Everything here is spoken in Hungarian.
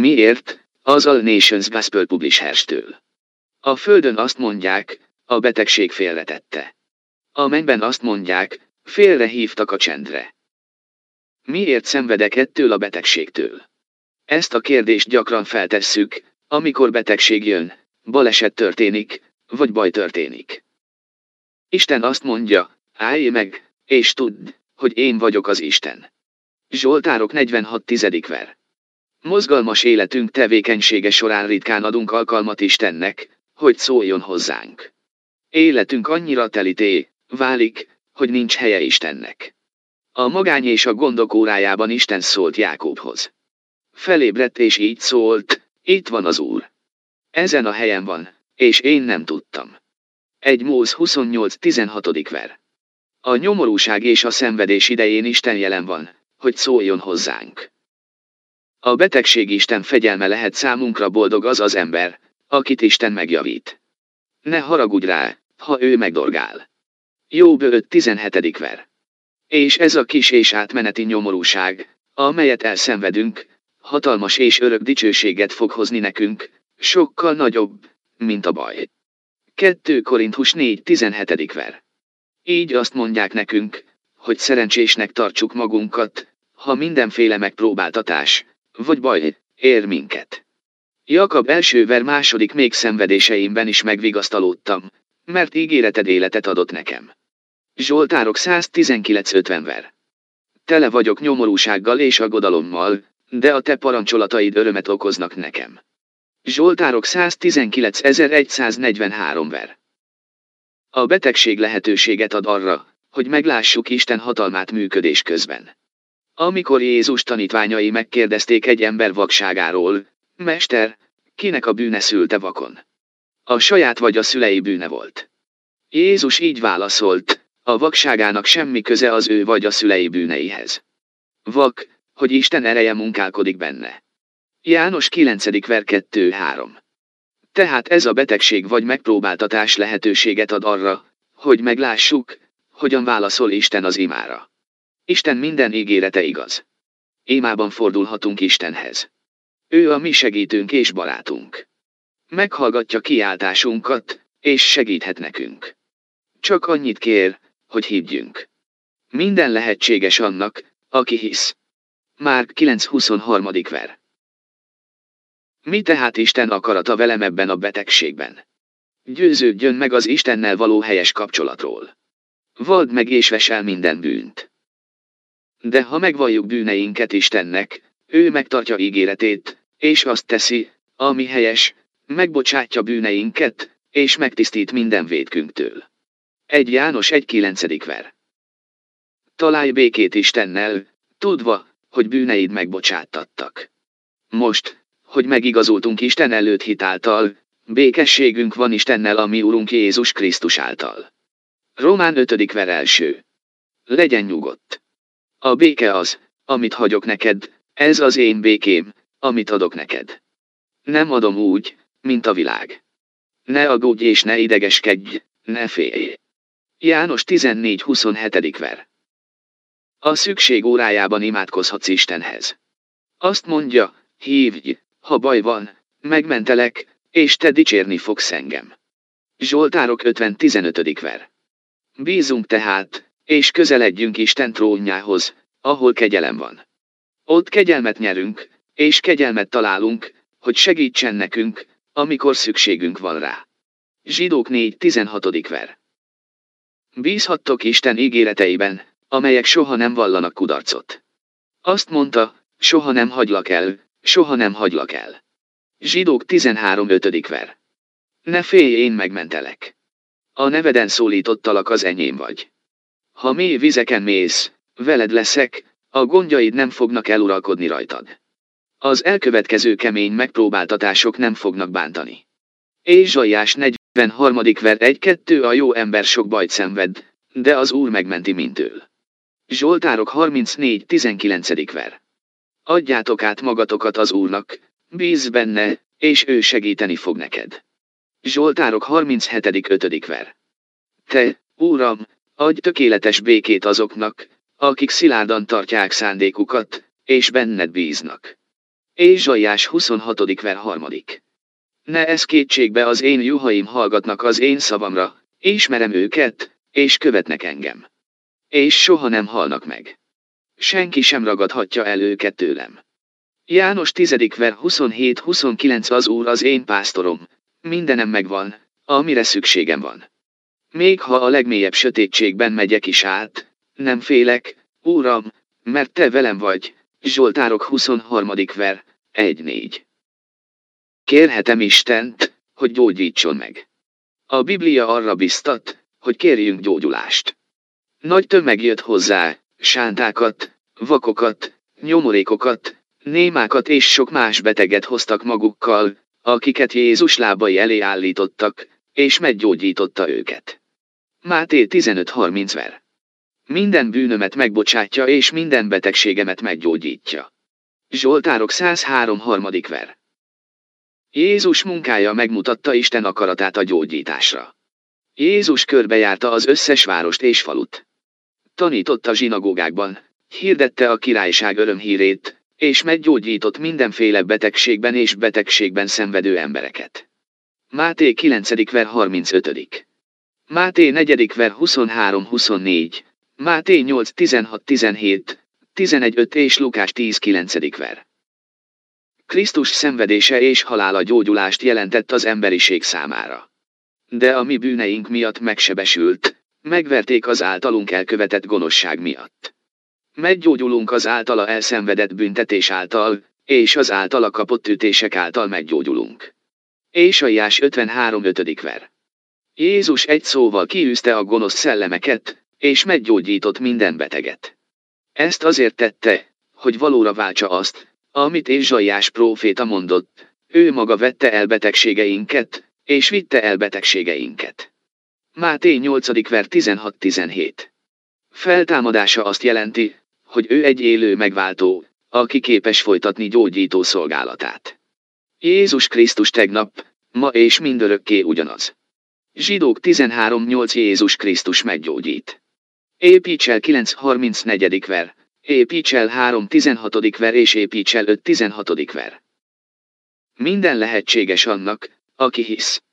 Miért? Az All Nations Gospel Publishers-től. A földön azt mondják, a betegség félretette. A mennyben azt mondják, félrehívtak a csendre. Miért szenvedek ettől a betegségtől? Ezt a kérdést gyakran feltesszük, amikor betegség jön, baleset történik, vagy baj történik. Isten azt mondja, állj meg, és tudd, hogy én vagyok az Isten. Zsoltárok 46. ver. Mozgalmas életünk tevékenysége során ritkán adunk alkalmat Istennek, hogy szóljon hozzánk. Életünk annyira telité válik, hogy nincs helye Istennek. A magány és a gondok órájában Isten szólt Jákóbhoz. Felébredt és így szólt, itt van az Úr. Ezen a helyen van, és én nem tudtam. 1 Móz 28. ver. A nyomorúság és a szenvedés idején Isten jelen van, hogy szóljon hozzánk. A betegség Isten fegyelme lehet számunkra, boldog az az ember, akit Isten megjavít. Ne haragudj rá, ha ő megdorgál. Jobb 5. ver. És ez a kis és átmeneti nyomorúság, amelyet elszenvedünk, hatalmas és örök dicsőséget fog hozni nekünk, sokkal nagyobb, mint a baj. 2 Korintus 4. ver. Így azt mondják nekünk, hogy szerencsésnek tartsuk magunkat, ha mindenféle megpróbáltatás, vagy baj, ér minket. Jakab 1. ver 2. Még szenvedéseimben is megvigasztalódtam, mert ígéreted életet adott nekem. Zsoltárok 119.50 ver. Tele vagyok nyomorúsággal és aggodalommal, de a te parancsolataid örömet okoznak nekem. Zsoltárok 119.143 ver. A betegség lehetőséget ad arra, hogy meglássuk Isten hatalmát működés közben. Amikor Jézus tanítványai megkérdezték egy ember vakságáról, Mester, kinek a bűne szülte vakon? A saját vagy a szülei bűne volt. Jézus így válaszolt, a vakságának semmi köze az ő vagy a szülei bűneihez. Vak, hogy Isten ereje munkálkodik benne. János 9. ver 2-3. Tehát ez a betegség vagy megpróbáltatás lehetőséget ad arra, hogy meglássuk, hogyan válaszol Isten az imára. Isten minden ígérete igaz. Imában fordulhatunk Istenhez. Ő a mi segítőnk és barátunk. Meghallgatja kiáltásunkat, és segíthet nekünk. Csak annyit kér, hogy higgyünk. Minden lehetséges annak, aki hisz. Márk 9.23. ver. Mi tehát Isten akarata velem ebben a betegségben? Győződjön meg az Istennel való helyes kapcsolatról. Vald meg és ves el minden bűnt. De ha megvalljuk bűneinket Istennek, ő megtartja ígéretét, és azt teszi, ami helyes, megbocsátja bűneinket, és megtisztít minden vétkünktől. 1 János 1.9. ver. Találj békét Istennel, tudva, hogy bűneid megbocsátattak. Most, hogy megigazultunk Isten előtt hitáltal, békességünk van Istennel a mi Urunk Jézus Krisztus által. Rómán 5. ver 1. Legyen nyugodt. A béke az, amit hagyok neked, ez az én békém, amit adok neked. Nem adom úgy, mint a világ. Ne aggódj és ne idegeskedj, ne félj. János 14.27. ver. A szükség órájában imádkozhatsz Istenhez. Azt mondja, hívj, ha baj van, megmentelek, és te dicsérni fogsz engem. Zsoltárok 50.15. ver. Bízunk tehát, és közeledjünk Isten trónjához, ahol kegyelem van. Ott kegyelmet nyerünk, és kegyelmet találunk, hogy segítsen nekünk, amikor szükségünk van rá. Zsidók 4.16. ver. Bízhattok Isten ígéreteiben, amelyek soha nem vallanak kudarcot. Azt mondta, soha nem hagylak el, soha nem hagylak el. Zsidók 13.5. ver. Ne félj, én megmentelek. A neveden szólítottalak, az enyém vagy. Ha mély vizeken mész, veled leszek, a gondjaid nem fognak eluralkodni rajtad. Az elkövetkező kemény megpróbáltatások nem fognak bántani. Ézsaiás 43. ver 1-2. A jó ember sok bajt szenved, de az Úr megmenti mindtől. Zsoltárok 34.19. ver. Adjátok át magatokat az Úrnak, bízz benne, és ő segíteni fog neked. Zsoltárok 37.5. ver. Te, Úram, adj tökéletes békét azoknak, akik szilárdan tartják szándékukat, és benned bíznak. Ézsaiás 26. ver 3. Ne ez kétségbe, az én juhaim hallgatnak az én szavamra, ismerem őket, és követnek engem. És soha nem halnak meg. Senki sem ragadhatja el őket tőlem. János 10. ver 27-29. Az Úr az én pásztorom, mindenem megvan, amire szükségem van. Még ha a legmélyebb sötétségben megyek is át, nem félek, Uram, mert Te velem vagy. Zsoltárok 23. ver 1-4. Kérhetem Istent, hogy gyógyítson meg. A Biblia arra biztat, hogy kérjünk gyógyulást. Nagy tömeg jött hozzá, sántákat, vakokat, nyomorékokat, némákat és sok más beteget hoztak magukkal, akiket Jézus lábai elé állítottak, és meggyógyította őket. Máté 15:30 ver. Minden bűnömet megbocsátja és minden betegségemet meggyógyítja. Zsoltárok 103. 3. ver. Jézus munkája megmutatta Isten akaratát a gyógyításra. Jézus körbejárta az összes várost és falut. Tanította zsinagógákban, hirdette a királyság örömhírét, és meggyógyított mindenféle betegségben és betegségben szenvedő embereket. Máté 9. ver 35. Máté 4. ver 23-24, Máté 8. 16-17, 11-5 és Lukás 10-9. ver. Krisztus szenvedése és halála gyógyulást jelentett az emberiség számára. De a mi bűneink miatt megsebesült, megverték az általunk elkövetett gonoszság miatt. Meggyógyulunk az általa elszenvedett büntetés által, és az általa kapott ütések által meggyógyulunk. Ézsaiás 53:5. ver. Jézus egy szóval kiűzte a gonosz szellemeket, és meggyógyított minden beteget. Ezt azért tette, hogy valóra váltsa azt, amit Ézsaiás próféta mondott, ő maga vette el betegségeinket, és vitte el betegségeinket. Máté 8. ver 16-17. Feltámadása azt jelenti, hogy ő egy élő megváltó, aki képes folytatni gyógyító szolgálatát. Jézus Krisztus tegnap, ma és mindörökké ugyanaz. Zsidók 13:8. Jézus Krisztus meggyógyít. Építs el 9:34. ver, építs el 3:16. ver és építs el 5:16. ver. Minden lehetséges annak, aki hisz.